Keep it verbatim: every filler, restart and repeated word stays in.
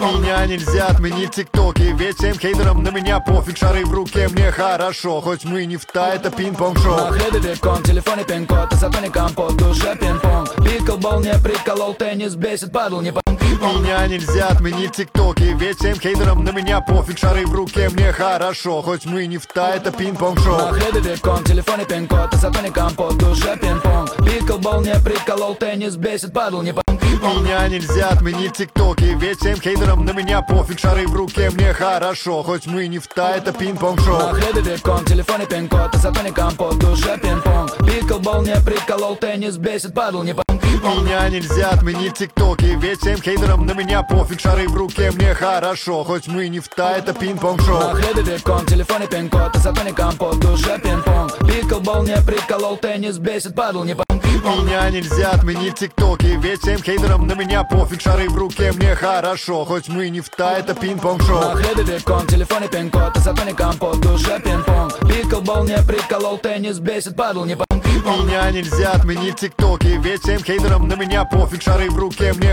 Меня нельзя отменить тиктоки, ведь всем хейтерам на меня пофиг. Шары в руке, мне хорошо, хоть мы не в та, это пинг-понг-шоу. На хлебе бекон, телефоне пин-код, а зато не компот, в душе пинг-понг. Пиклбол не приколол, теннис бесит, падал не по. Меня нельзя отменить тиктоки, ведь всем хейтерам на меня пофиг. Шары в руке, мне хорошо, хоть мы не в та, это пинг-понг-шоу. На хлебе бекон, телефоне пин-код, а зато не компот, в душе пинг-понг. Пиклбол не приколол, теннис бесит, падал не по. Меня нельзя отменить тиктоки, ведь всем хейтерам на меня пофиг. Шары в руке, мне хорошо, хоть мы не в та, это пинг-понг-шоу. На хлебе бекон, телефоне пин-код, а зато не компот, в душе пинг-понг. Пиклбол не приколол, теннис бесит, падал не по. Меня нельзя отменить тиктоки, ведь всем хейтерам на меня пофиг. Шары в руке, мне хорошо, хоть мы не в та, это пинг-понг-шоу. На хлебе бекон, телефоне пин-код, а зато не компот, в душе пинг-понг. Пиклбол не приколол, теннис бесит, падал не по. Меня нельзя отменить тиктоки, ведь всем хейтерам на меня пофиг. Шары в руке, мне хорошо, хоть мы не в та, это пинг-понг-шоу. На хлебе бекон, телефоне пин-код, а зато не компот, в душе пинг-понг. Пиклбол не приколол, теннис бесит, падал не по. Меня нельзя отменить тиктоки, ведь всем хейтерам на меня пофиг. Шары в руке, мне